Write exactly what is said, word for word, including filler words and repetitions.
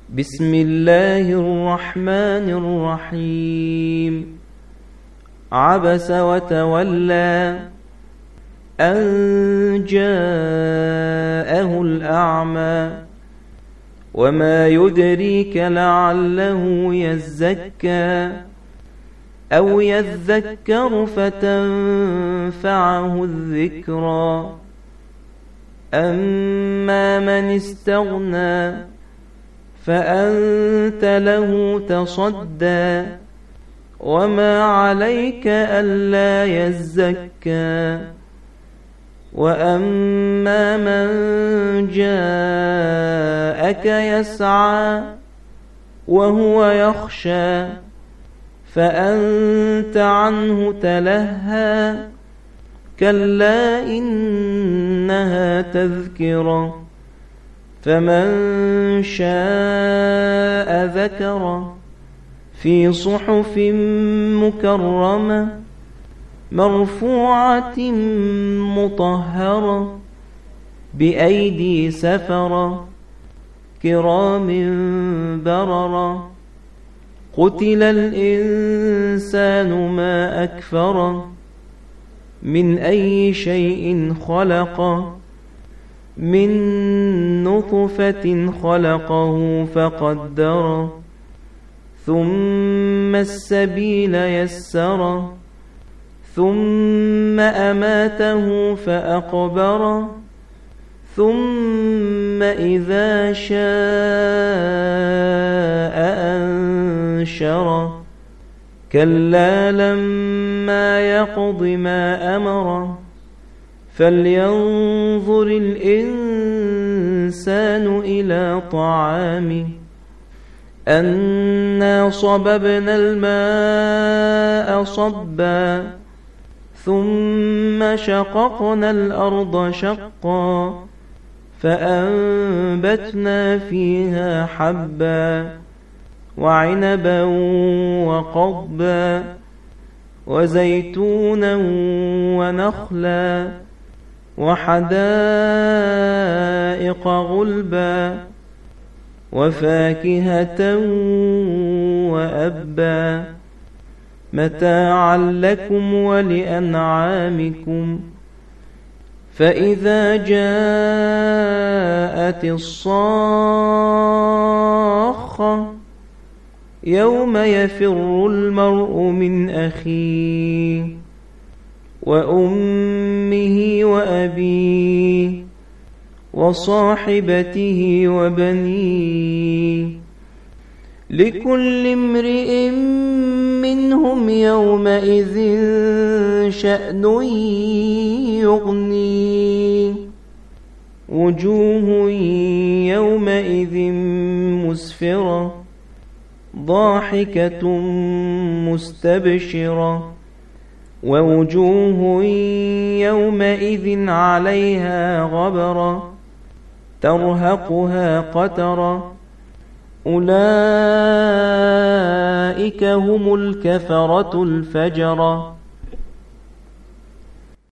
بسم الله الرحمن الرحيم. عبس وتولى أن جاءه الأعمى وما يدريك لعله يزكى أو يذكر فتنفعه الذكرى. أما من استغنى فأنت له تصدى وما عليك ألا يزكى. وأما من جاءك يسعى وهو يخشى فأنت عنه تلهى. كلا إنها تذكرة فمن شاء ذكره في صحف مكرمة مرفوعة مطهرة بأيدي سفرة كرام بررة. قتل الإنسان ما أكفره من أي شيء خلقه من نطفة خلقه فقدره ثم السبيل يسره ثم أماته فأقبره ثم إذا شاء أنشره. كلا لما يقض ما أمره فلينظر الإنسان إلى طعامه أنا صببنا الماء صبا ثم شققنا الأرض شقا فأنبتنا فيها حبا وعنبا وقضبا وزيتونا ونخلا وحدائق غلبا وفاكهة وأبا متاعا لكم ولأنعامكم. فإذا جاءت الصاخة يوم يفر المرء من أخيه وأمه وأبيه وصاحبته وبنيه لكل امرئ منهم يومئذ شأن يغنيه. وجوه يومئذ مسفرة ضاحكة مستبشرة ووجوه يومئذ عليها غبرة ترهقها قترة. أولئك هم الكفرة الفجرة.